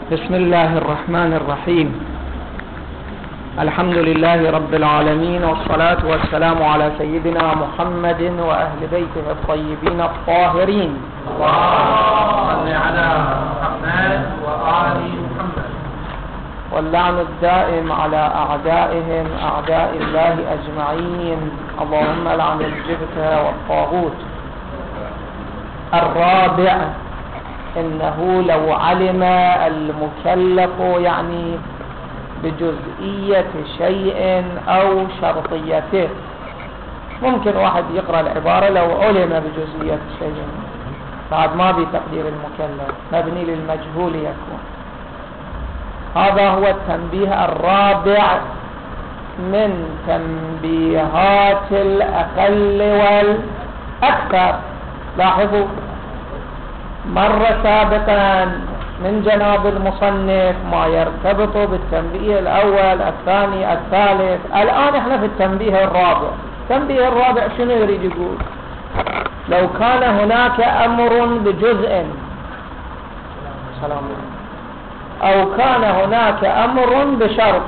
بسم الله الرحمن الرحيم. الحمد لله رب العالمين، والصلاة والسلام على سيدنا محمد وأهل بيته الطيبين الطاهرين. اللهم صل على محمد وآل محمد. واللعن الدائم على أعدائهم أعداء الله أجمعين. اللهم لعن الجبت والطاغوت. الرابع، إنه لو علم المكلف يعني بجزئية شيء أو شرطيته، ممكن واحد يقرأ العبارة لو علم بجزئية شيء، بعد ما بتقدير المكلف، مبني للمجهول يكون. هذا هو التنبيه الرابع من تنبيهات الأقل والأكثر. لاحظوا مر سابقا من جناب المصنف ما يرتبط بالتنبيه الأول الثاني الثالث. الآن احنا في التنبيه الرابع. التنبيه الرابع شنو يريد يقول؟ لو كان هناك أمر بجزء، سلام عليكم، أو كان هناك أمر بشرط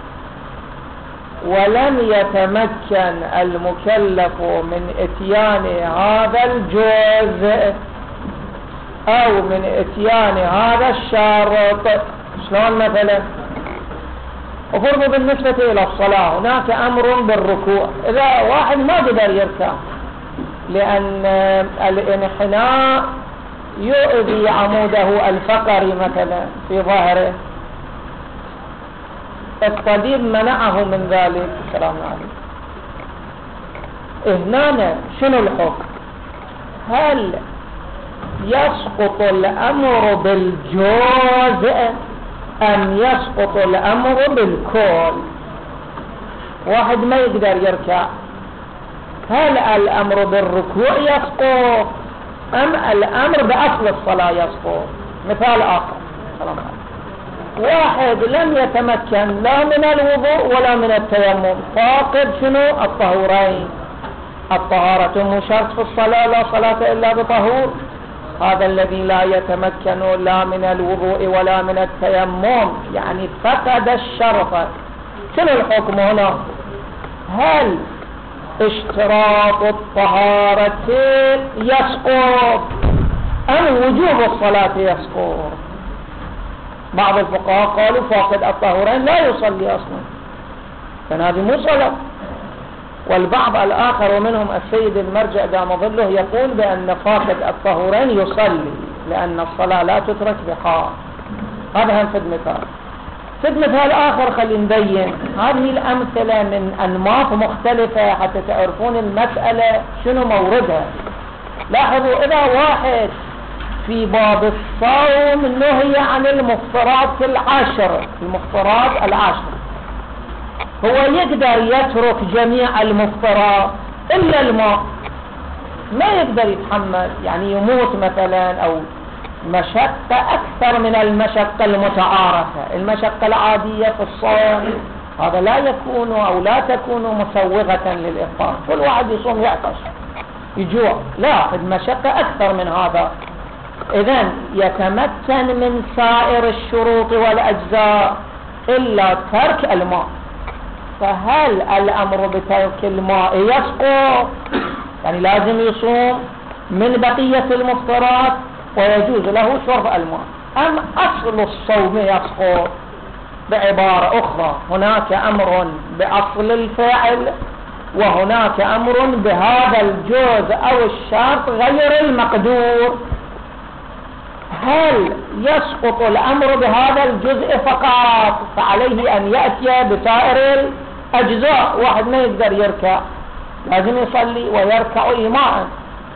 ولم يتمكن المكلف من إتيان هذا الجزء أو من إتيان هذا الشرط. شلون مثلا؟ وفرضوا بالنسبة إلى الصلاة هناك أمر بالركوع، إذا واحد ما قدر يركع لأن الانحناء يؤذي عموده الفقري مثلا في ظهره، الطبيب منعه من ذلك. السلام عليكم. هنا شنو الحكم؟ هل يسقط الأمر بالجزء أم يسقط الأمر بالكل؟ واحد ما يقدر يركع، هل الأمر بالركوع يسقط أم الأمر بأصل الصلاة يسقط؟ مثال آخر، سلام عليكم. واحد لم يتمكن لا من الوضوء ولا من التيمم، فاقد شنو؟ الطهورين. الطهارة مو شرط في الصلاة، لا صلاة إلا بطهور. هذا الذي لا يتمكن لا من الوضوء ولا من التيمم يعني فقد الشرط. شنو الحكم هنا؟ هل اشتراط الطهارة يسقط أم وجوب الصلاة يسقط؟ بعض الفقهاء قالوا فاقد الطهورين لا يصلي أصلا، فهذه مو صلاة. والبعض الآخر ومنهم السيد المرجع دام ظله يقول بأن فاقد الطهورين يصلي لأن الصلاة لا تترك بحال. هذا هم فد مثال. فد مثال آخر خلي نبين هذه الأمثلة من أنماط مختلفة حتى تعرفون المسألة شنو موردها. لاحظوا إذا واحد في باب الصوم نهي عن المفطرات العشر، المفطرات العشر، هو يقدر يترك جميع المفطرات إلا الماء، ما يقدر يتحمل، يعني يموت مثلا، أو مشقة أكثر من المشقة المتعارفة. المشقة العادية في الصوم هذا لا يكون أو لا تكون مسوغة للإفطار، كل واحد يصوم يعطش يجوع، لا، المشقة أكثر من هذا. إذن يتمكن من سائر الشروط والأجزاء إلا ترك الماء، فهل الأمر بترك الماء يسقط؟ يعني لازم يصوم من بقية المفطرات ويجوز له شرب الماء، أم أصل الصوم يسقط؟ بعبارة أخرى هناك أمر بأصل الفعل وهناك أمر بهذا الجزء أو الشرط غير المقدور. هل يسقط الأمر بهذا الجزء فقط فعليه أن يأتي بسائر الأجزاء؟ واحد ما يقدر يركع لازم يصلي ويركع إيماء،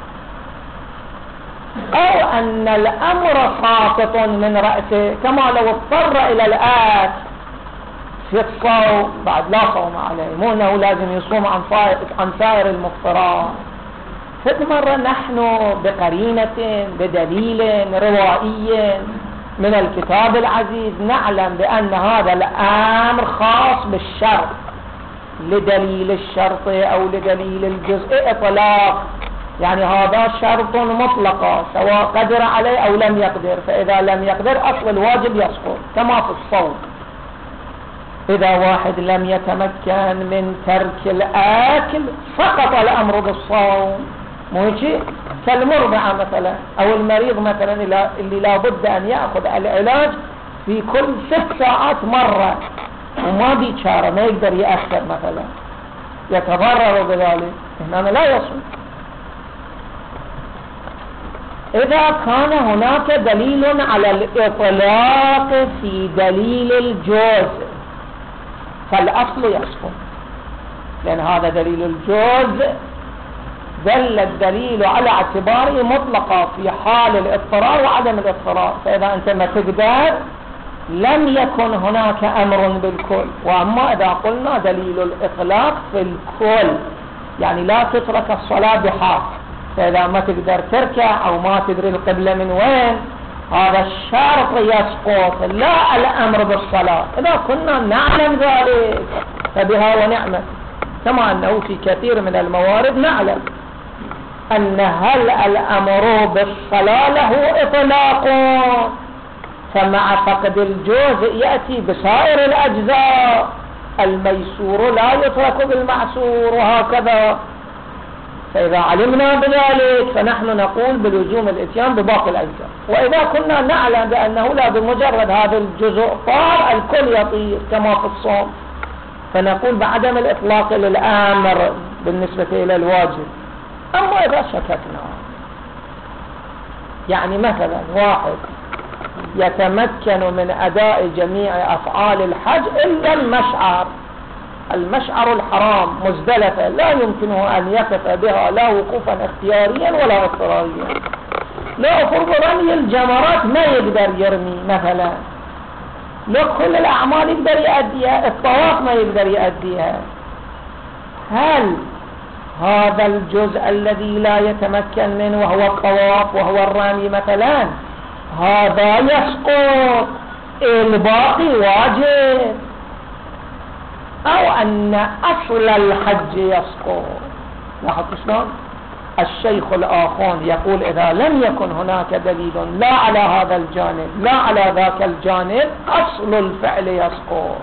أو أن الأمر ساقط من رأسه كما لو اضطر إلى الآت في الصوم بعد لا صوم عليه، مو أنه لازم يصوم عن سائر المفطرات. فمرة نحن بقرينة بدليل روائي من الكتاب العزيز نعلم بأن هذا الأمر خاص بالشرط، لدليل الشرط أو لدليل الجزء إطلاق يعني هذا شرط مطلقة سواء قدر عليه أو لم يقدر، فإذا لم يقدر أصل الواجب يسقط كما في الصوم. إذا واحد لم يتمكن من ترك الأكل سقط الأمر بالصوم، مو هيك؟ كالمرضعة مثلا أو المريض مثلا اللي لابد أن يأخذ العلاج في كل 6 ساعات مرة وما بيشاره، ما يقدر يأخر مثلا، يتضرر بذلك، هنا لا يصوم. إذا كان هناك دليل على الإطلاق في دليل الجوز فالأصل يسقط، لأن هذا دليل الجوز دل الدليل على اعتباره مطلقا في حال الاضطرار وعدم الاضطرار، فإذا أنت ما تقدر لم يكن هناك أمر بالكل. وأما إذا قلنا دليل الإطلاق في الكل يعني لا تترك الصلاة بحال، فإذا ما تقدر تركع أو ما تدري القبلة من وين هذا الشرط يسقط، لا الأمر بالصلاة. إذا كنا نعلم ذلك فبها ونعمة، كما أنه في كثير من الموارد نعلم أن هل الأمر بالصلاة له إطلاق، فمع فقد الجوز يأتي بسائر الأجزاء، الميسور لا يترك بالمعسور وهكذا. فإذا علمنا بذلك فنحن نقول بلزوم الاتيان بباقي الأجزاء. وإذا كنا نعلم بأنه لا بمجرد هذا الجزء طار الكل يطير كما في الصوم، فنقول بعدم الإطلاق للآمر بالنسبة إلى الواجب. أما إذا شككنا يعني مثلا واحد يتمكن من أداء جميع أفعال الحج إلا المشعر الحرام مزدلفة لا يمكنه أن يقف بها لا وقوفا اختياريا ولا اضطراريا، لا فرض رمي الجمرات ما يقدر يرمي مثلا، لو كل الأعمال يقدر يؤديها، الطواف ما يقدر يؤديها، هل هذا الجزء الذي لا يتمكن منه وهو الطواف وهو الرمي مثلا هذا يسقط، الباقي واجب، أو أن أصل الحج يسقط؟ لاحظ شلون الشيخ الآخون يقول إذا لم يكن هناك دليل لا على هذا الجانب لا على ذاك الجانب أصل الفعل يسقط.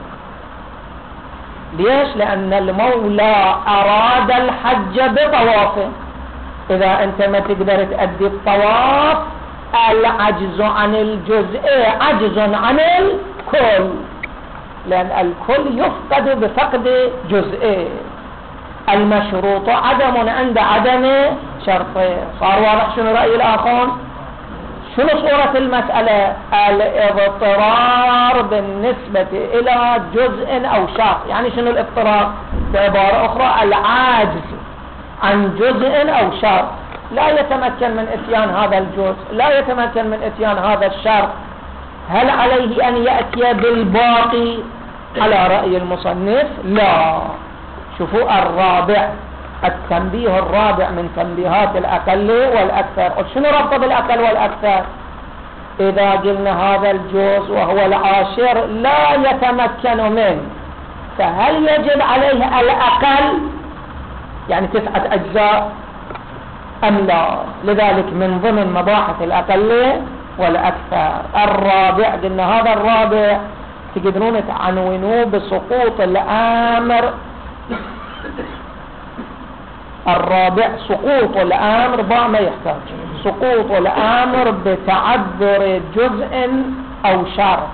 ليش؟ لأن المولى أراد الحج بطوافه، إذا أنت ما تقدر تؤدي الطواف العجز عن الجزء عجز عن الكل، لأن الكل يفقد بفقد جزء، المشروط عدم عند عدم شرطه. صار واضح شنو رأي الآخر؟ شنو صورة المسألة؟ الاضطرار بالنسبة إلى جزء أو شرط. يعني شنو الاضطرار؟ بعبارة أخرى العاجز عن جزء أو شرط، لا يتمكن من إتيان هذا الجزء، لا يتمكن من إتيان هذا الشرط، هل عليه أن يأتي بالباقي؟ على رأي المصنف لا. شوفوا الرابع، التنبيه الرابع من تنبيهات الأقل والأكثر. شنو ربط بالأقل والأكثر؟ إذا قلنا هذا الجزء وهو العاشر لا يتمكن منه، فهل يجب عليه الأقل يعني 9 أجزاء أم لا؟ لذلك من ضمن مباحث الأقل والأكثر الرابع، قلنا هذا الرابع تقدرون تعنونوه بسقوط الأمر. الرابع سقوط الأمر ما يحتاج، سقوط الأمر بتعذر جزء أو شرط.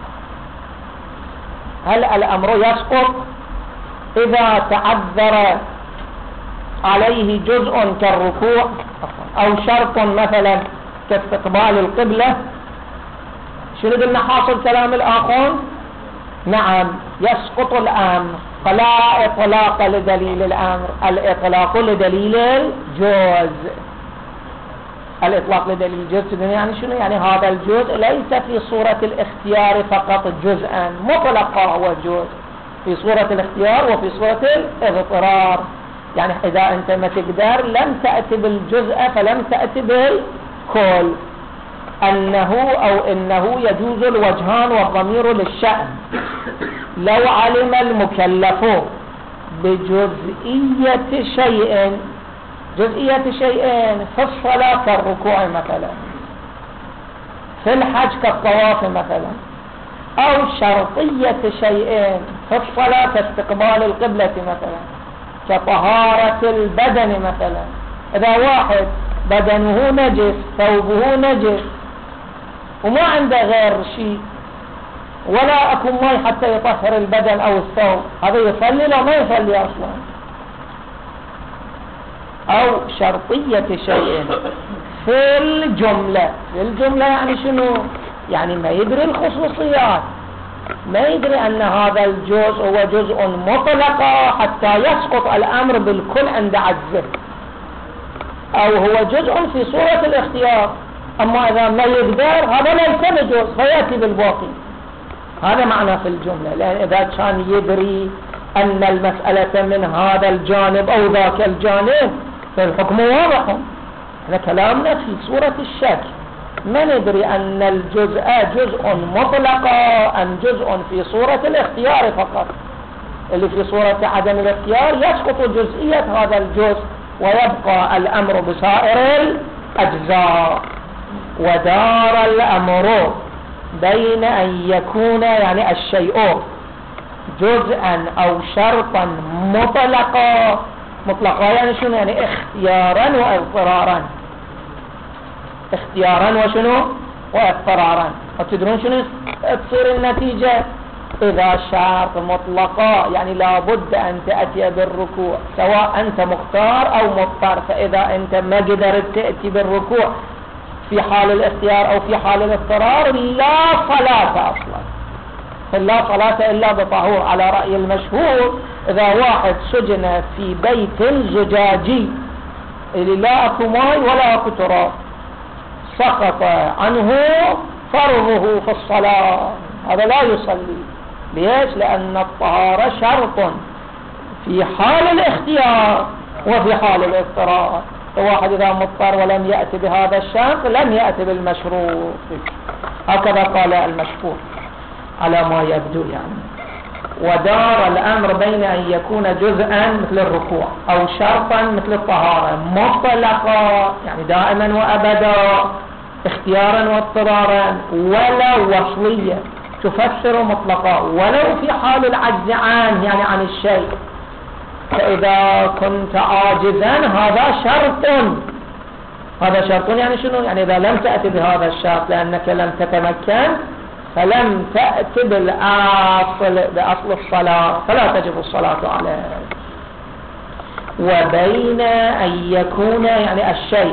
هل الأمر يسقط إذا تعذر عليه جزء كالركوع أو شرط مثلا كاستقبال القبلة؟ شنو قلنا حاصل كلام الآخر؟ نعم يسقط الأمر، فلا إطلاق لدليل الأمر، الإطلاق لدليل الجوز. الإطلاق لدليل الجوز يعني شنو؟ يعني هذا الجزء ليس في صورة الاختيار فقط جزءا مطلقا، هو جزء في صورة الاختيار وفي صورة الاضطرار. يعني إذا أنت ما تقدر لم تأتي بالجزء فلم تأتي بالكل. إنه يجوز الوجهان والضمير للشأن. لو علم المكلف بجزئية شيء جزئية شيئين في الصلاة كالركوع مثلا، في الحج كالطواف مثلا، أو شرطية شيئين في الصلاة كاستقبال القبلة مثلا، كطهارة البدن مثلا. إذا واحد بدنه نجس، ثوبه نجس، وما عنده غير شيء ولا أكو ماء حتى يطهر البدن أو الثوب، هذا يصلي لا ما يصلي أصلا. أو شرطية شيء في الجملة. في الجملة يعني شنو؟ يعني ما يدري الخصوصيات، ما يدري أن هذا الجزء هو جزء مطلق حتى يسقط الأمر بالكل عند عجزه، أو هو جزء في صورة الاختيار، أما إذا ما يقدر هذا ليس بجزء فيأتي بالباقي. هذا معنى في الجملة. لأن إذا كان يدري أن المسألة من هذا الجانب أو ذاك الجانب فالحكم واضح. احنا كلامنا في صورة الشك، ما ندري أن الجزء جزء مطلق أم جزء في صورة الاختيار فقط. اللي في صورة عدم الاختيار يسقط جزئية هذا الجزء ويبقى الأمر بسائر الأجزاء. ودار الأمر بين أن يكون يعني الشيء جزءا أو شرطا مطلقا. مطلقا يعني شنو؟ يعني اختيارا واضطرارا. اختيارا وشنو؟ واضطرارا. وتدرون شنو تصير النتيجة؟ إذا شرط مطلقا يعني لابد أن تأتي بالركوع سواء أنت مختار أو مضطر. فإذا أنت ما قدرت تأتي بالركوع في حال الاختيار أو في حال الاضطرار لا صلاة أصلا. فلا صلاة إلا بطهور على رأي المشهور. إذا واحد سجن في بيت زجاجي اللي لا أكو ماء ولا أكو تراب سقط عنه فرضه في الصلاة، هذا لا يصلي. ليش؟ لأن الطهارة شرط في حال الاختيار وفي حال الاضطرار. فواحد إذا مضطر ولم يأتي بهذا الشرط لم يأتي بالمشروط. هكذا قال المشهور على ما يبدو يعني. ودار الأمر بين أن يكون جزءا مثل الركوع أو شرطا مثل الطهارة مطلقا يعني دائما وأبدا اختيارا واضطرارا، ولو وصلية تفسر مطلقا، ولو في حال العجز عنه يعني عن الشيء. فإذا كنت عاجزا هذا شرط. هذا شرط يعني شنو؟ يعني إذا لم تأتي بهذا الشرط لأنك لم تتمكن فلم تأتي بأصل الصلاة فلا تجب الصلاة عليه. وبين أن يكون يعني الشيء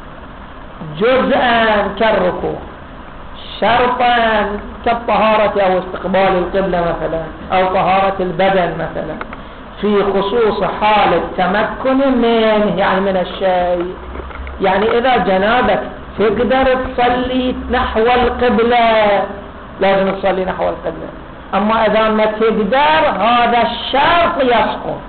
جزءا كالركوع، شرطا كالطهارة أو استقبال القبلة مثلا، أو طهارة البدن مثلا، في خصوص حال التمكن منه يعني من الشيء. يعني إذا جنابك تقدر تصلي نحو القبلة لازم تصلي نحو القبلة، أما إذا ما تقدر هذا الشرط يسقط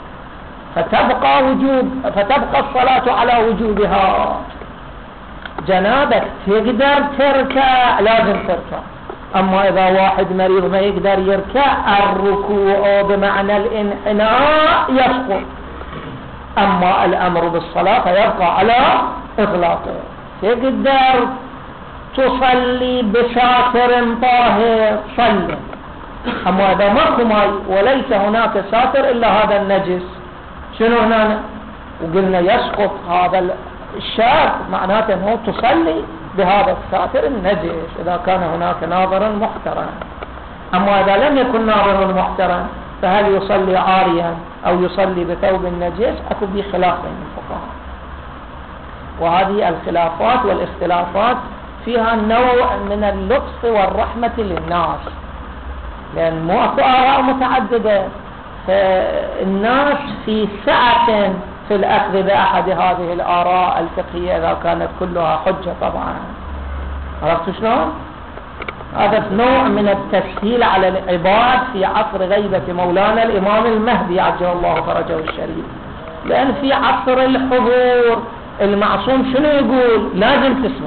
فتبقى الصلاة على وجوبها. جنابك تقدر تركع لازم تركع، أما إذا واحد مريض ما يقدر يركع الركوع بمعنى الانحناء يسقط. أما الأمر بالصلاة فيبقى على إطلاقه. تقدر تصلي بساتر طاهر صلي، أما إذا ماكو ماء وليس هناك ساتر إلا هذا النجس شنو هنا؟ وقلنا يسقط هذا الشرط، معناته أنه تصلي بهذا الساتر النجس إذا كان هناك ناظر محترم. أما إذا لم يكن ناظر محترم فهل يصلي عاريا أو يصلي بثوب النجس؟ أكو به خلاف بين الفقهاء. وهذه الخلافات والاختلافات فيها نوع من اللطف والرحمة للناس، لأن مو أكو آراء متعددة، فالناس في سعة في الأخذ بأحد هذه الآراء الفقهية إذا كانت كلها حجة طبعا. عرفت شلون؟ هذا نوع من التسهيل على العباد في عصر غيبة مولانا الإمام المهدي عجل الله فرجه الشريف. لأن في عصر الحضور المعصوم شنو يقول؟ لازم تسمع.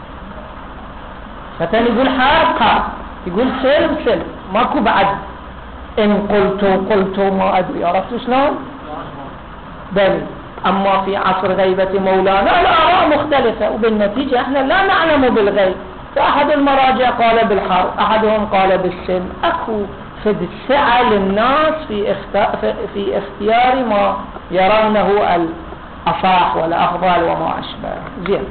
فتن يقول حرب يقول سلم ماكو بعد إن قلت ما أدري. عرفت شلون؟ بل أما في عصر غيبة مولانا الآراء مختلفة، وبالنتيجة احنا لا نعلم بالغيب. فأحد المراجع قال بالحرب، أحدهم قال بالسلم. أكو فد سعة للناس في اختيار ما يرونه الأصح والأفضل وما أشبه. زين.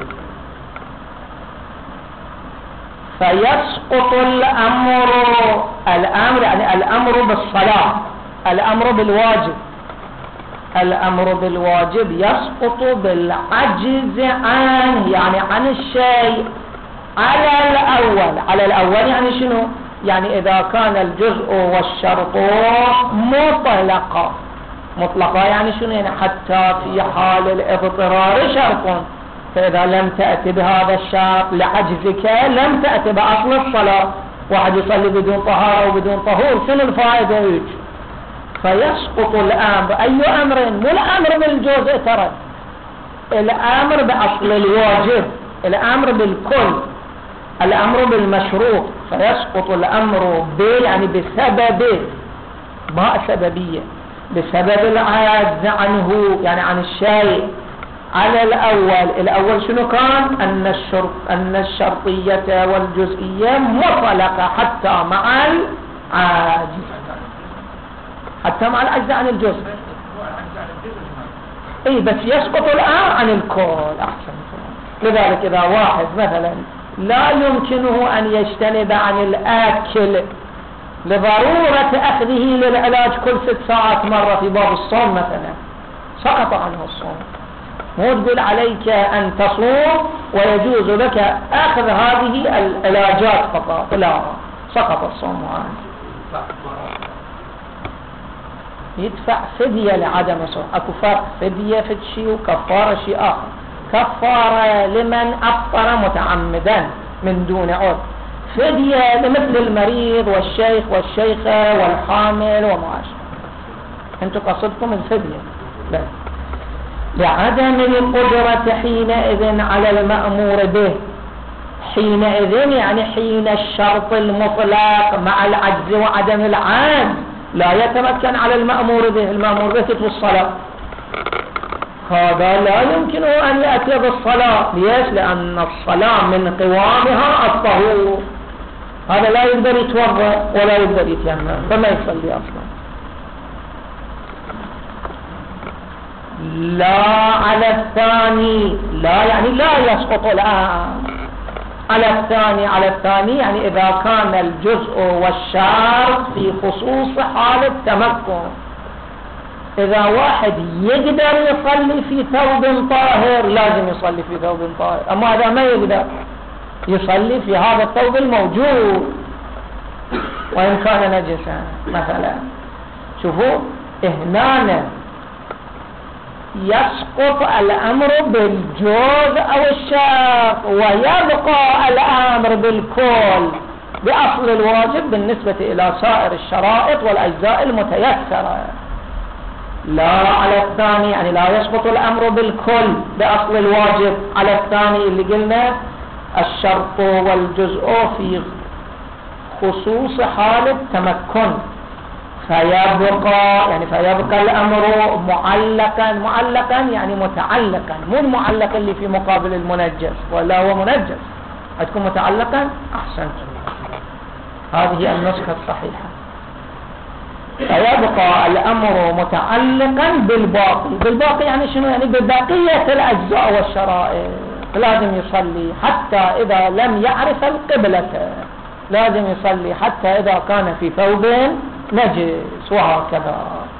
فيسقط الأمر يعني الأمر بالصلاة، الأمر بالواجب، الأمر بالواجب يسقط بالعجز عنه، يعني عن الشيء على الأول يعني شنو؟ يعني إذا كان الجزء والشرط مطلقة يعني شنو؟ يعني حتى في حال الاضطرار شرط، فإذا لم تأتي بهذا الشرط لعجزك لم تأتي بأصل الصلاة. واحد يصلي بدون طهارة وبدون طهور، شنو الفائدة هيك؟ فيسقط الأمر. أي أمر؟ مو الأمر بالجزء، ترى الأمر بأصل الواجب، الأمر بالكل، الأمر بالمشروط. فيسقط الأمر يعني بسبب باء سببية، بسبب العجز عنه يعني عن الشيء على الأول شنو كان؟ أن الشرطية والجزئية مطلقة حتى مع العجز، حتى مع العجز عن الجزء. اي بس يسقط الآن عن الكل. أحسن. لذلك إذا واحد مثلا لا يمكنه أن يجتنب عن الأكل لضرورة أخذه للعلاج كل 6 ساعات مرة في باب الصوم مثلا، سقط عنه الصوم. مو تقول عليك أن تصوم ويجوز لك أخذ هذه العلاجات فقط، لا، سقط الصوم عنه. يدفع فدية لعدم الصوم. أكو فرق فدية في شيء وكفارة شيء آخر. كفارة لمن أفطر متعمدا من دون عذر، فدية لمثل المريض والشيخ والشيخة والحامل وما أشبه. أنتم قصدكم الفدية؟ لا، لعدم القدرة حينئذ على المأمور به. حينئذ يعني حين الشرط المطلق مع العجز وعدم العجز لا يتمكن على المأمور به. المأمور به تتوى الصلاة، هذا لا يمكنه أن يأتي بالصلاة. ليش؟ لأن الصلاة من قوامها الطهور، هذا لا يقدر يتوضأ ولا يقدر يتيمم، فما يصلي أصلا. لا على الثاني، لا يعني لا يسقط الآن. على الثاني يعني إذا كان الجزء والشرط في خصوص حال التمكن. إذا واحد يقدر يصلي في ثوب طاهر لازم يصلي في ثوب طاهر، أما إذا ما يقدر يصلي في هذا الثوب الموجود وإن كان نجسا مثلا. شوفوا هنا يسقط الأمر بالجوز أو الشرط، ويبقى الأمر بالكل بأصل الواجب بالنسبة إلى سائر الشرائط والأجزاء المتيسرة. لا على الثاني يعني لا يسقط الأمر بالكل بأصل الواجب. على الثاني اللي قلنا الشرط والجزء في خصوص حال التمكن، فيبقى الأمر معلقا يعني متعلقا، مو المعلق اللي في مقابل المنجس ولا هو منجس، هتكون متعلقا. أحسنت، هذه النسخة الصحيحة. فيبقى الأمر متعلقا بالباقي يعني شنو؟ يعني ببقية الأجزاء والشرائط. لازم يصلي حتى إذا لم يعرف القبلة، لازم يصلي حتى إذا كان في ثوب نجس، وهكذا.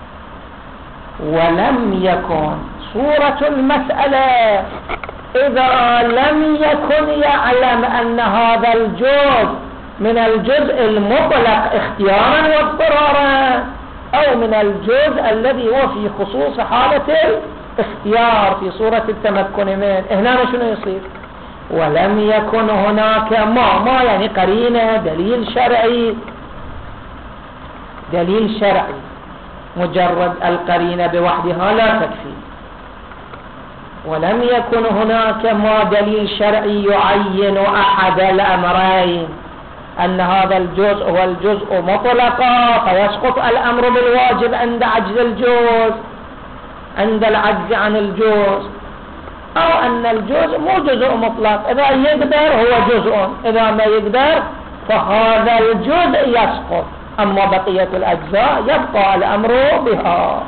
ولم يكن صورة المسألة إذا لم يكن يعلم أن هذا الجزء من الجزء المطلق اختيارا واضطرارا، أو من الجزء الذي هو في خصوص حالة الاختيار في صورة التمكن منه. هنا شنو يصير؟ ولم يكن هناك ما يعني قرينة دليل شرعي، مجرد القرينة بوحدها لا تكفي. ولم يكن هناك ما دليل شرعي يعين أحد الأمرين، أن هذا الجزء هو الجزء مطلقا فيسقط الأمر بالواجب عند عجز الجزء، عند العجز عن الجزء، أو أن الجزء مو جزء مطلق، إذا يقدر هو جزء، إذا ما يقدر فهذا الجزء يسقط، أما بقية الأجزاء يبقى الأمر بها.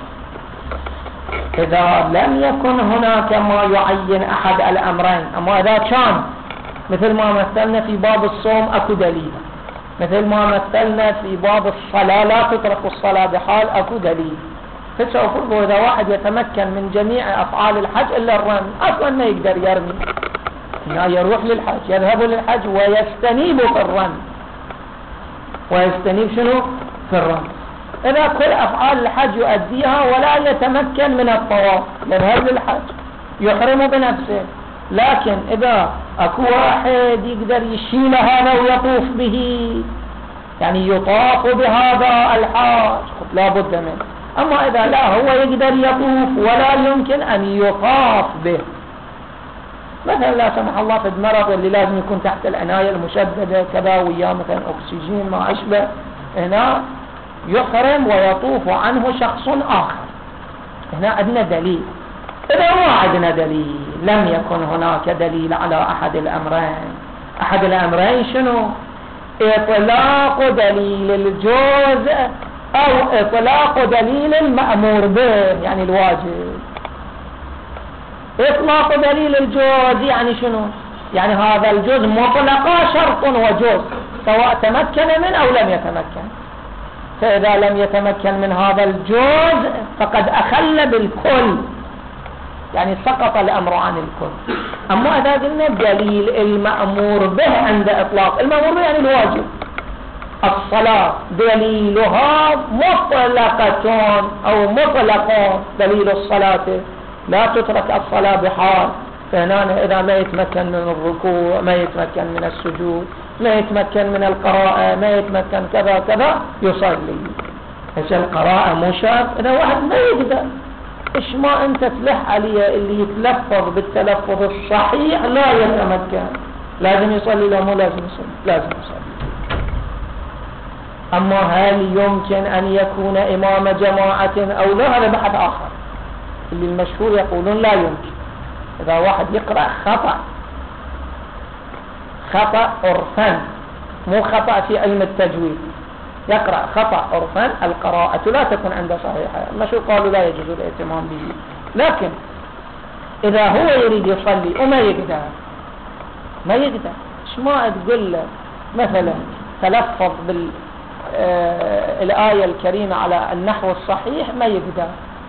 إذا لم يكن هناك ما يعين أحد الأمرين، أما إذا كان مثل ما مثلنا في باب الصوم أكو دليل، مثل ما مثلنا في باب الصلاة لا تترك الصلاة بحال أكو دليل. فتشوفوا إذا واحد يتمكن من جميع أفعال الحج إلا الرمي، أصلا ما يقدر يرمي، لا يروح للحج، يذهب للحج ويستنيب في الرمي، ويستنيب شنو في الرمي. إذا كل أفعال الحج يؤديها ولا يتمكن من الطواف يذهب للحج يحرم بنفسه. لكن إذا أكو واحد يقدر يشيل هذا ويطوف به، يعني يطاف بهذا الحاج، لا بد منه. أما إذا لا هو يقدر يطوف ولا يمكن أن يطاف به، مثلا لا سمح الله في المرض اللي لازم يكون تحت العناية المشددة كذا وياه مثلا أكسجين ما أشبه، هنا يحرم ويطوف عنه شخص آخر. هنا عندنا دليل. إذا ما عندنا دليل، لم يكن هناك دليل على أحد الأمرين. أحد الأمرين شنو؟ إطلاق دليل الجزء أو إطلاق دليل المأمور به، يعني الواجب. إطلاق دليل الجزء يعني شنو؟ يعني هذا الجزء مطلقا شرط وجزء، سواء تمكن من أو لم يتمكن. فإذا لم يتمكن من هذا الجزء فقد أخل بالكل، يعني سقط الأمر عن الكل. أما إذا قلنا دليل المأمور به عند إطلاق المأمور به يعني الواجب، الصلاة دليلها مطلقة أو مطلقة، دليل الصلاة لا تترك الصلاة بحال. فهنا إذا ما يتمكن من الركوع، ما يتمكن من السجود، ما يتمكن من القراءة، ما يتمكن كذا كذا يصلي. إيش القراءة مو شرط. إذا واحد ما يقدر، إيش ما أنت تلح عليه اللي يتلفظ بالتلفظ الصحيح لا يتمكن، لازم يصلي لا مو لازم يصلي؟ لازم يصلي. أما هل يمكن أن يكون إمام جماعة أو لا، هذا بحث آخر. اللي المشهور يقولون لا يمكن. إذا واحد يقرأ خطأ عرفا، مو خطأ في علم التجويد، يقرأ خطأ عرفا، القراءة لا تكون عنده صحيحة، المشهور قالوا لا يجوز الاهتمام به. لكن إذا هو يريد يصلي وما يقدر، ما يقدر، إيش ما تقول له مثلا تلفظ بالآية الكريمة على النحو الصحيح، ما يقدر،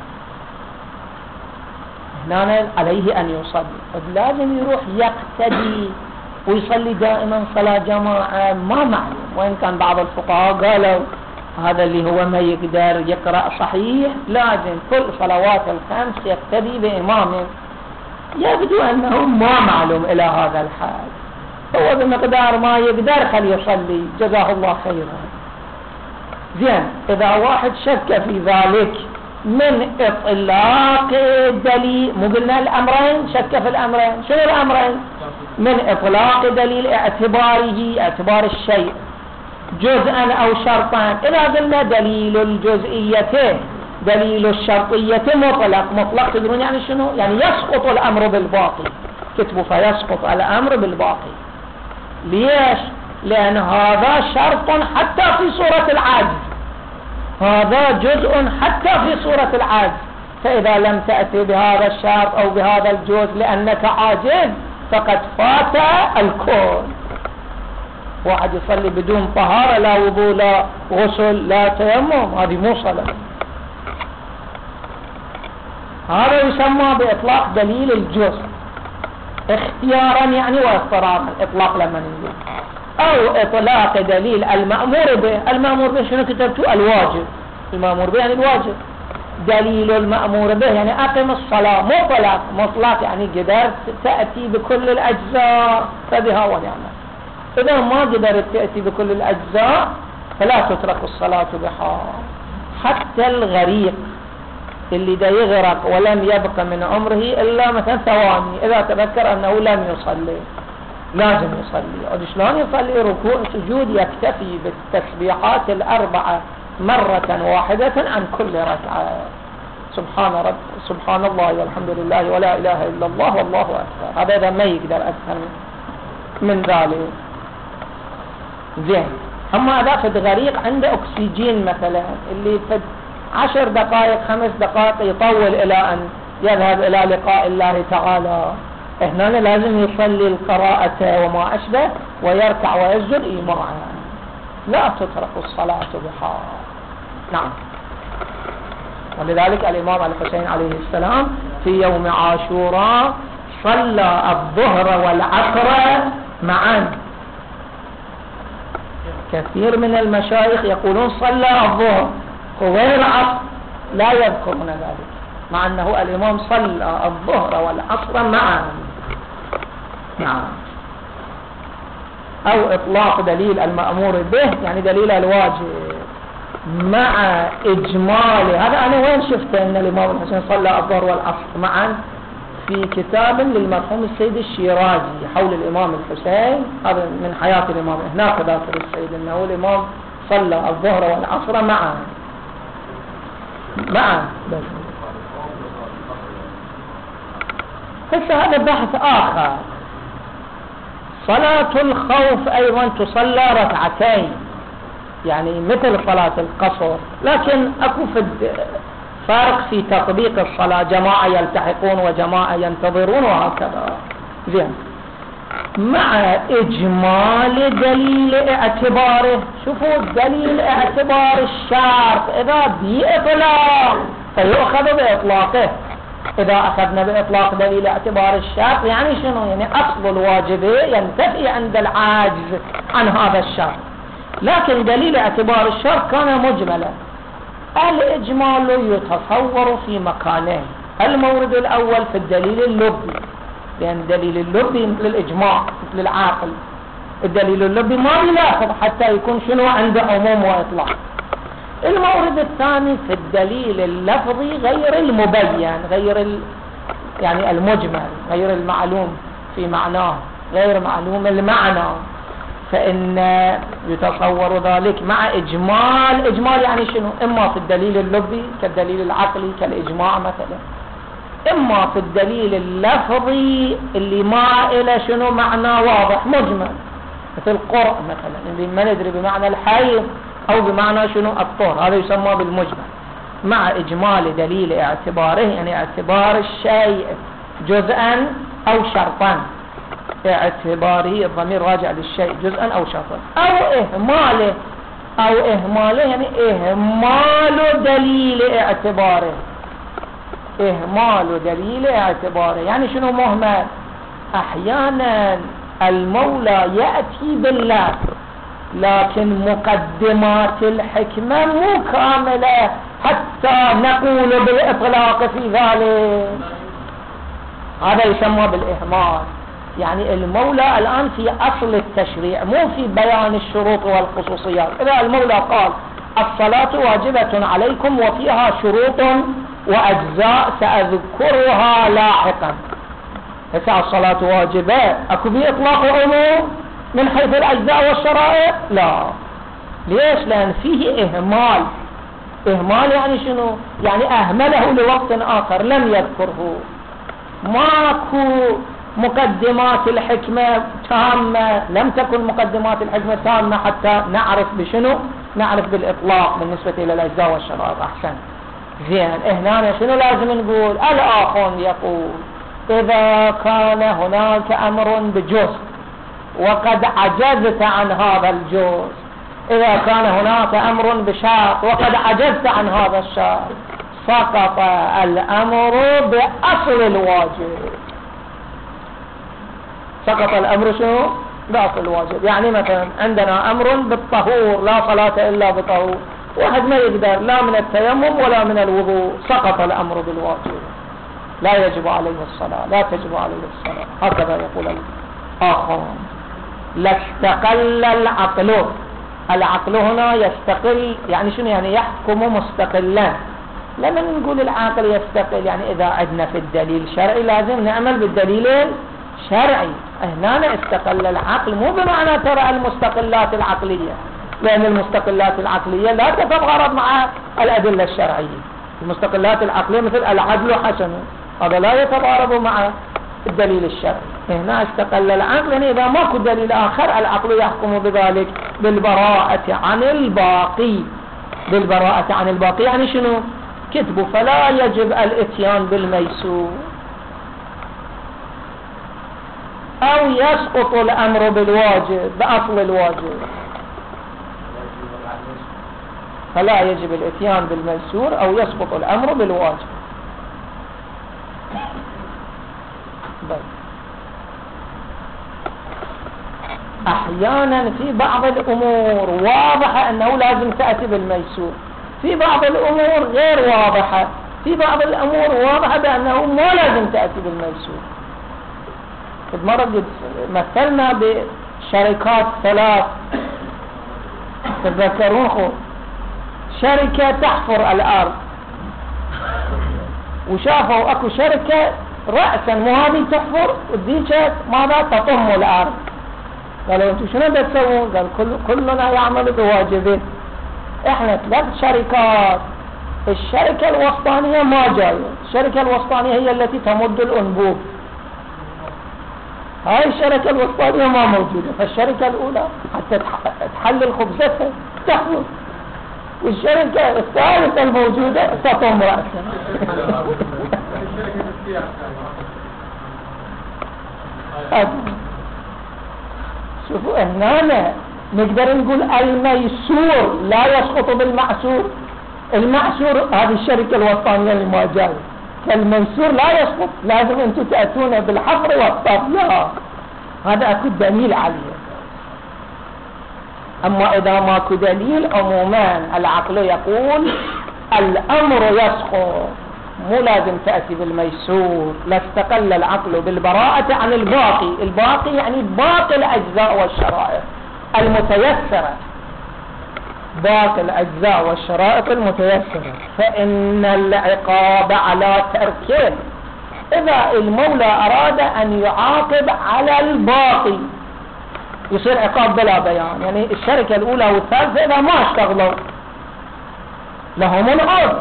هنا عليه أن يصلي. لازم يروح يقتدي ويصلي دائما صلاة جماعة، ما معلوم. وإن كان بعض الفقهاء قالوا هذا اللي هو ما يقدر يقرأ صحيح لازم كل صلوات الخمس يقتدي بإمامه. يبدو أنه ما معلوم إلى هذا الحال، هو بمقدار ما يقدر خل يصلي، جزاه الله خيرا. زين، إذا واحد شك في ذلك من إطلاق دليل، مو قلنا الأمرين، شك في الأمرين، شنو الأمرين؟ من إطلاق دليل اعتباره، اعتبار الشيء جزءا أو شرطا. إذا قلنا دليل الجزئية دليل الشرطية مطلق، تدرون يعني شنو؟ يعني يسقط الأمر بالباقي، كتبوا فيسقط الأمر بالباقي. ليش؟ لأن هذا شرط حتى في صورة العجز، هذا جزء حتى في صورة العجز. فإذا لم تأتي بهذا الشرط أو بهذا الجزء لأنك عاجز فقد فات الكل. واحد يصلي بدون طهارة، لا وضوء لا غسل لا تيمم، هذه مو صلاة. هذا يسمى بإطلاق دليل الجزء اختيارا يعني واضطرارا، إطلاق لما نقول. أو إطلاق دليل المأمور به. المأمور به شنو كتبتوا؟ الواجب. المأمور به يعني الواجب. دليل المأمور به يعني أقم الصلاة، مطلق يعني قدرت تأتي بكل الأجزاء فبها ونعمة. إذا ما قدرت تأتي بكل الأجزاء فلا تترك الصلاة بحال. حتى الغريق اللي دا يغرق ولم يبق من عمره إلا مثلا ثواني، إذا تذكر أنه لم يصلي لازم يصلي. شلون يصلي؟ ركوع سجود، يكتفي بالتسبيحات الأربعة مرة واحدة عن كل ركعة. سبحان الله والحمد لله ولا إله إلا الله والله أكبر. هذا إذا ما يقدر أكثر من ذلك. زين. أما إذا فد غريق عنده أكسجين مثلا اللي فد 10 دقائق 5 دقائق يطول إلى أن يذهب إلى لقاء الله تعالى، هنا لازم يصلي القراءة وما أشبه ويركع ويسجد إيماعا، لا تترك الصلاة بحال. نعم. ولذلك الإمام الحسين عليه السلام في يوم عاشوراء صلى الظهر والعصر معا. كثير من المشايخ يقولون صلى الظهر وغير العصر، لا يذكرون ذلك، مع أنه الإمام صلى الظهر والعصر معا. نعم. أو إطلاق دليل المأمور به يعني دليل الواجب مع إجمال. هذا أنا وين شفت أن الإمام الحسين صلى الظهر والعصر معا؟ في كتاب للمرحوم السيد الشيرازي حول الإمام الحسين، هذا من حياة الإمام. هناك ذاكر السيد أنه الإمام صلى الظهر والعصر معا هذا بحث آخر. صلاة الخوف أيضا تصلى ركعتين، يعني مثل صلاة القصر، لكن أكو فرق في تطبيق الصلاة، جماعة يلتحقون وجماعة ينتظرون وهكذا. زين. مع إجمال دليل اعتباره. شوفوا دليل اعتبار الشرط إذا بإطلاق فيؤخذ بإطلاقه. إذا أخذنا بإطلاق دليل اعتبار الشرط يعني شنو؟ يعني أصل الواجب ينتفي عند العاجز عن هذا الشرط. لكن دليل اعتبار الشرط كان مجملا. الإجمال يتصور في مكانين. المورد الأول في الدليل اللبي، لأن دليل اللبي مثل الإجماع مثل العاقل. الدليل اللبي ما يلاحظ حتى يكون شنو عنده عموم وإطلاق. المورد الثاني في الدليل اللفظي غير المبين، يعني المجمل، غير المعلوم في معناه، غير معلوم المعنى، فإن يتصور ذلك مع إجمال يعني شنو؟ إما في الدليل اللبي كالدليل العقلي كالإجماع مثلا، إما في الدليل اللفظي اللي ما إلى شنو معنى واضح مجمل، مثل قرء مثلا اللي ما ندري بمعنى الحيض أو بمعنى شنو الطهر، هذا يسمى بالمجمل. مع إجمال دليل اعتباره يعني اعتبار الشيء جزءا أو شرطا. اعتباره الضمير راجع للشيء جزءا أو شرطا. أو إهماله يعني إهمال دليل اعتباره. إهمال دليل اعتباره يعني شنو مهمل؟ أحيانا المولى يأتي بالله لكن مقدمات الحكمة مو كاملة حتى نقول بالإطلاق في ذلك، هذا يسمى بالإهمال. يعني المولى الآن في أصل التشريع مو في بيان الشروط والخصوصيات. إذا المولى قال الصلاة واجبة عليكم وفيها شروط وأجزاء سأذكرها لاحقا، هسه الصلاة واجبة أكو بإطلاق عموم من حيث الأجزاء والشرائع؟ لا. ليش؟ لأن فيه إهمال يعني شنو؟ يعني أهمله لوقت آخر لم يذكره. ماكو مقدمات الحكمة تامة، لم تكن مقدمات الحكمة تامة حتى نعرف بشنو؟ نعرف بالإطلاق بالنسبة إلى الأجزاء والشرائع. أحسن. زين. هنا شنو لازم نقول؟ الآخر يقول إذا كان هناك أمر بجزء وقد عجزت عن هذا الجزء، إذا كان هناك أمر بشرط وقد عجزت عن هذا الشرط، سقط الأمر بأصل الواجب. سقط الأمر شنو؟ بأصل الواجب. يعني مثلا عندنا أمر بالطهور، لا صلاة إلا بطهور، واحد ما يقدر لا من التيمم ولا من الوضوء، سقط الأمر بالواجب، لا يجب عليه الصلاة، لا تجب عليه الصلاة. هكذا يقول الآخر. لاستقل العقل هنا يستقل يعني شنو؟ يعني يحكم مستقلا. لما نقول العقل يستقل يعني إذا عدنا في الدليل الشرعي لازم نعمل بالدليل الشرعي. هنا استقل العقل مو بمعنى ترى المستقلات العقلية، لأن المستقلات العقلية لا تتغارض مع الأدلة الشرعية، المستقلات العقلية مثل العدل حسن، هذا لا يتضارب مع الدليل الشرعي. هنا استقل العقل، يعني إذا ماكو دليل آخر العقل يحكم بذلك بالبراءة عن الباقي. بالبراءة عن الباقي يعني شنو؟ كتبه، فلا يجب الاتيان بالميسور، أو يسقط الأمر بالواجب بأصل الواجب، فلا يجب الاتيان بالميسور أو يسقط الأمر بالواجب. أحيانا في بعض الأمور واضحة أنه لازم تأتي بالميسور، في بعض الأمور غير واضحة، في بعض الأمور واضحة بأنه ما لازم تأتي بالميسور. مرة مثلنا بشركات ثلاث، تذكرون شركة تحفر الأرض، وشافوا أكو شركة رأسا مو هذه تحفر وديك ماذا تطم الأرض. قالوا انتم شنو تسوون؟ قال كلنا يعمل بواجبه. احنا ثلاث شركات، الشركة الوسطانية ما جاية، الشركة الوسطانية هي التي تمد الأنبوب، هاي الشركة الوسطانية ما موجودة، فالشركة الأولى حتى تحلل خبزتها تحفر، والشركة الثالثة الموجودة تطم رأسها. شوفوا هنا نقدر نقول الميسور لا يسقط بالمعسور. المعسور هذه الشركة الوسطانية اللي ما جاي، فالميسور لا يسقط، لازم انتم تأتون بالحفر والطف. لا، هذا اكو دليل عليه. اما اذا ماكو دليل عموما العقل يقول الامر يسقط، مو لازم تأتي بالميسور. لاستقل العقل بالبراءة عن الباقي. الباقي يعني باقي الأجزاء والشرائط المتيسرة، باقي الأجزاء والشرائط المتيسرة. فإن العقاب على تركه، إذا المولى أراد أن يعاقب على الباقي يصير عقاب بلا بيان. يعني الشركة الأولى والثالثة إذا ما اشتغلوا لهم العرض،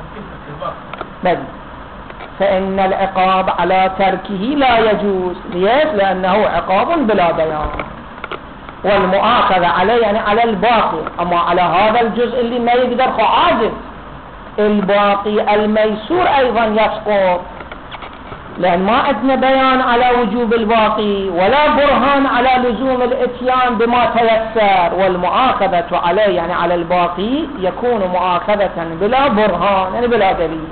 فإن العقاب على تركه لا يجوز. ليش؟ لأنه عقاب بلا بيان. والمؤاخذة عليه يعني على الباقي. أما على هذا الجزء اللي ما يقدر عاجز، الباقي الميسور أيضا يسقط، لأن ما عندنا بيان على وجوب الباقي ولا برهان على لزوم الاتيان بما تيسر. والمؤاخذة عليه يعني على الباقي يكون مؤاخذة بلا برهان، يعني بلا دليل.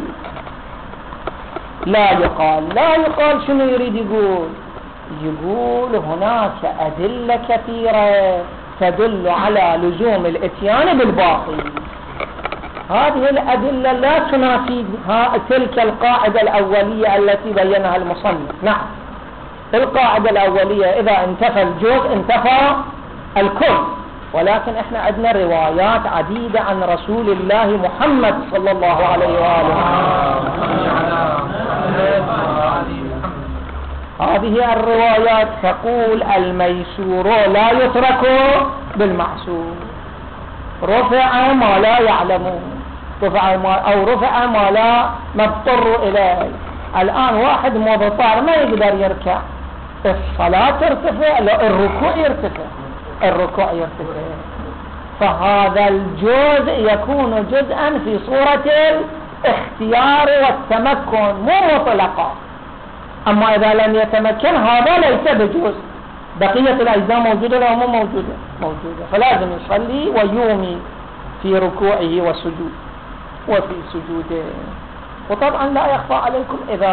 لا يقال شنو يريد يقول هناك أدلة كثيرة تدل على لزوم الاتيان بالباقي. هذه الأدلة لا تنافي تلك القاعدة الأولية التي بينها المصنف. نعم، القاعدة الأولية إذا انتفى الجزء انتفى الكل، ولكن احنا عندنا روايات عديدة عن رسول الله محمد صلى الله عليه وآله. هذه الروايات تقول الميسور لا يترك بالمعسور، رفع ما لا يعلمون، رفع ما لا مضطر إليه. الآن واحد مضطر ما يقدر يركع، الصلاة ترتفع، لا الركوع يرتفع، فهذا الجزء يكون جزءا في صورة الاختيار والتمكن مو مطلقا. أما إذا لم يتمكن هذا ليس بجزء. بقية الأجزاء موجودة أو مو موجودة، فلازم يصلي ويومي في ركوعه وسجود وفي سجوده. وطبعا لا يخفى عليكم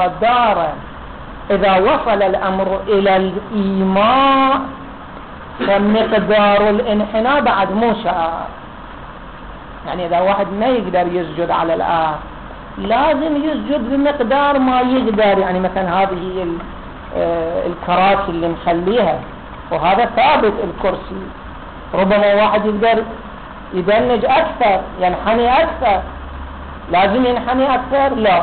إذا وصل الأمر إلى الإيماء فمقدار الانحناء بعد مو شاء. يعني إذا واحد ما يقدر يسجد على الآخر لازم يسجد بمقدار ما يقدر. يعني مثلا هذه الكراسي اللي نخليها، وهذا ثابت الكرسي، ربما واحد يقدر يدنج أكثر، ينحني أكثر، لازم ينحني أكثر؟ لا.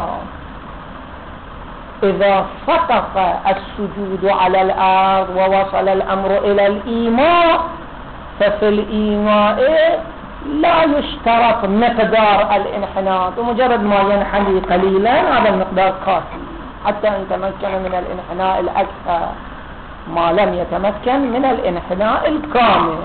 إذا سقط السجود على الأرض ووصل الأمر إلى الإيماء ففي الإيماء لا يشترط مقدار الانحناء، بمجرد ما ينحني قليلا هذا المقدار كافي حتى ان تمكن من الانحناء الاكثر، ما لم يتمكن من الانحناء الكامل.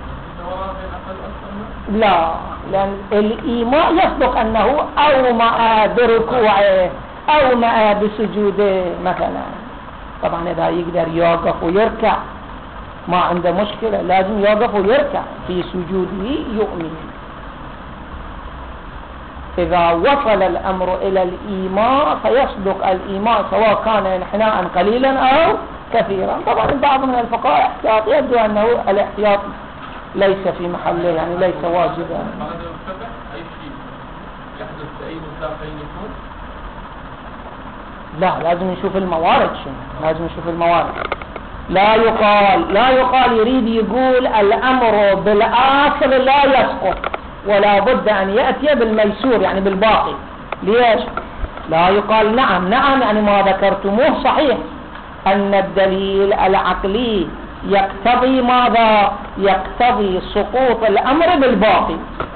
لا، لأن الإيماء يصدق أنه أومأ بركوعه أومأ بسجوده مثلا. طبعا إذا يقدر يوقف ويركع ما عنده مشكلة، لازم يوقف ويركع في سجوده يؤمن. إذا وصل الأمر إلى الإيماء فيصدق الإيماء سواء كان انحناء قليلا أو كثيرا. طبعا بعض من الفقهاء احتياط، يبدو أنه الاحتياط ليس في محله، يعني ليس واجبا. أي شيء يحدث بأي مسافين يكون؟ لا، لازم نشوف الموارد شنو، لازم نشوف الموارد. لا يقال يريد يقول الأمر بالآخر لا يسقط، ولا بد أن يأتي بالميسور يعني بالباقي. ليش؟ لا يقال نعم يعني ما ذكرتموه صحيح، أن الدليل العقلي يقتضي ماذا؟ يقتضي سقوط الأمر بالباقي،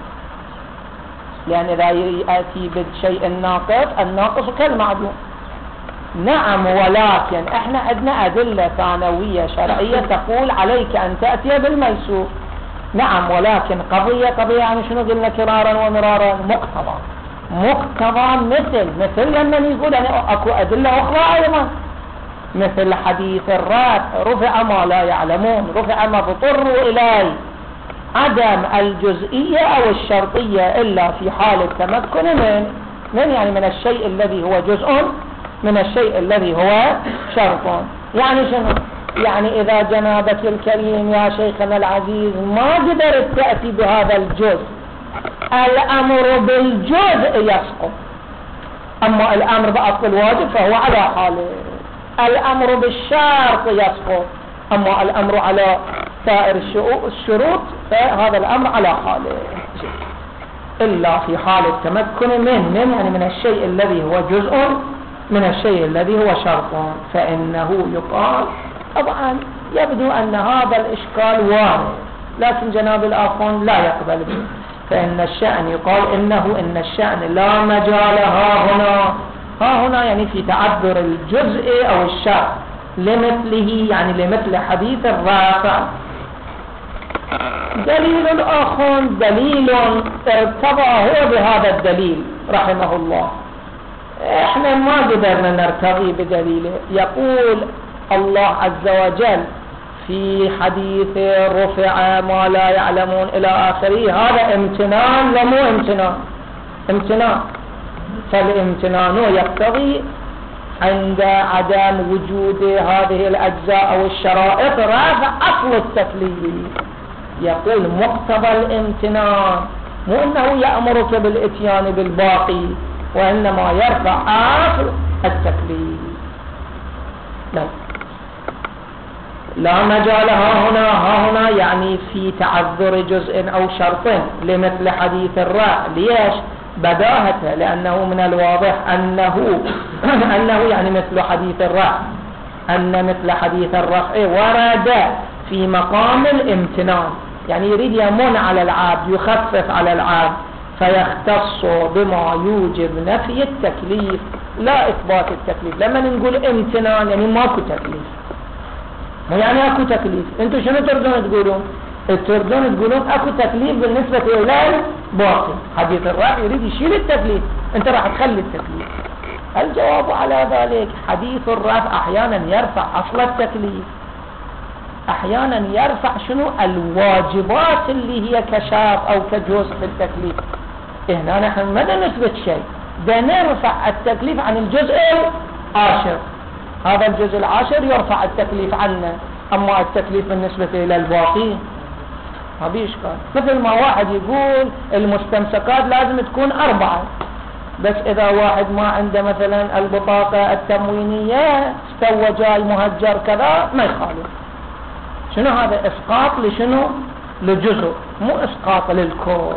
لأن إذا يأتي بالشيء الناقص كالمعدوم. نعم، ولكن احنا عندنا أدلة ثانوية شرعية تقول عليك أن تأتي بالميسور. نعم، ولكن قضية يعني شنو قلنا كرارا ومرارا؟ مقتضى مثل لما يقول يعني اكو أدلة أخرى أيضا، مثل حديث رفع ما لا يعلمون، رفع ما اضطروا إليه، عدم الجزئية أو الشرطية إلا في حال التمكن من يعني من الشيء الذي هو جزء من الشيء الذي هو شرط. يعني شنو؟ يعني إذا جنابك الكريم يا شيخنا العزيز ما قدرت تأتي بهذا الجزء، الأمر بالجزء يسقط، أما الأمر بأصل الواجب فهو على حاله. الأمر بالشرط يسقط، أما الأمر على سائر الشروط فهذا الأمر على حاله، إلا في حال التمكن يعني من الشيء الذي هو جزء من الشيء الذي هو شرط، فإنه يقال. طبعا يبدو أن هذا الإشكال وارد، لكن جناب الآخون لا يقبل به، فإن الشأن يقال إن الشأن لا مجال ها هنا يعني في تعذر الجزء أو الشرط لمثله، يعني لمثل حديث الرافع. دليل الآخر دليل ارتضى هو بهذا الدليل رحمه الله، احنا ما قدرنا نرتضي بدليله. يقول الله عز وجل في حديث رفع ما لا يعلمون إلى آخره، هذا امتنان لمو امتنان، فالامتنان يقتضي عند عدم وجود هذه الأجزاء أو الشرائط رفع أصل التكليف. يقول مقتضى الامتنان مو أنه يأمرك بالإتيان بالباقي، وإنما يرفع أصل التكليف. لا مجال ها هنا يعني في تعذر جزء أو شرط لمثل حديث الرفع. ليش؟ بداهته، لأنه من الواضح أنه يعني مثل حديث الرفع، أن مثل حديث الرفع ورد في مقام الامتنان، يعني يريد يمن على العبد، يخفف على العبد، فيختص بما يوجب نفي التكليف لا إثبات التكليف. لما نقول امتنان يعني ماكو تكليف، مو يعني اكو تكليف. انتوا شنو تردون تقولون؟ تقولون اكو تكليف بالنسبة الى الباقي. حديث الرفع يريد يشيل التكليف، انت راح تخلي التكليف. الجواب على ذلك حديث الرفع احيانا يرفع اصل التكليف، احيانا يرفع شنو؟ الواجبات اللي هي كشاف او كجزء في التكليف. هنا نحن ما نثبت شيء، ده نرفع التكليف عن الجزء العاشر، هذا الجزء العاشر يرفع التكليف عنه، اما التكليف بالنسبة الى الباقي ما بيشكال. مثل ما واحد يقول المستمسكات لازم تكون 4، بس اذا واحد ما عنده مثلا البطاقة التموينية استوى جاي مهجر كذا ما يخالف. شنو هذا؟ اسقاط لشنو؟ لجزء، مو اسقاط للكل.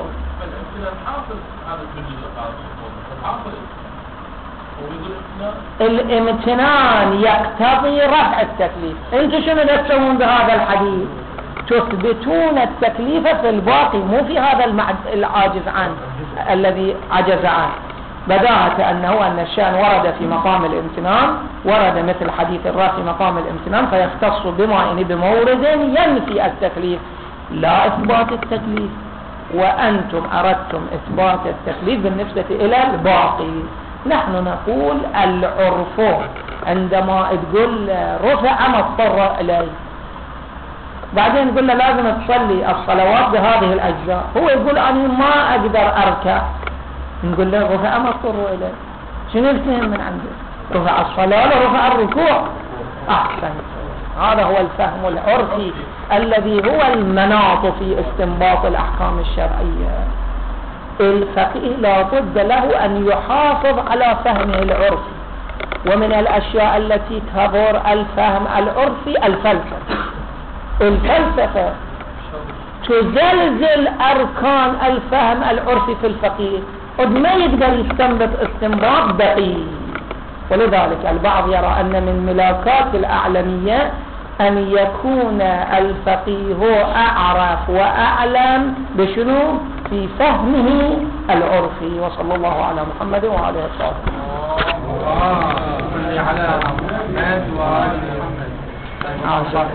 الامتنان يقتضي رفع التكليف. انتوا شنو تسوون بهذا الحديث؟ تثبتون التكليف في الباقي، مو في هذا العاجز عنه الذي عجز عنه. بداهة أنه أن الشأن ورد في مقام الامتنان، ورد مثل حديث الراء في مقام الامتنان، فيختص بمورد ينفي التكليف لا إثبات التكليف، وأنتم أردتم إثبات التكليف بالنسبة إلى الباقي. نحن نقول العرف عندما تقول رفع ما اضطر إليه، بعدين قلنا لازم تصلي الصلوات بهذه الأجزاء، هو يقول أنا ما أقدر أركع، نقول له رفع ما اضطر إليه. شنو الفهم من عنده؟ رفع الصلاة ورفع الركوع. أحسن، هذا هو الفهم العرفي الذي هو المناط في استنباط الأحكام الشرعية. الفقيه لا بد له أن يحافظ على فهمه العرفي، ومن الأشياء التي تضر الفهم العرفي الفلسفة تزلزل أركان الفهم العرفي في الفقيه، قد ما يقدر يستنبط استنباط دقيق. ولذلك البعض يرى أن من ملاكات الأعلمية أن يكون الفقيه أعرف وأعلم بشنو؟ في فهمه العرفي. وصلى الله على محمد وعلى آله وصحبه.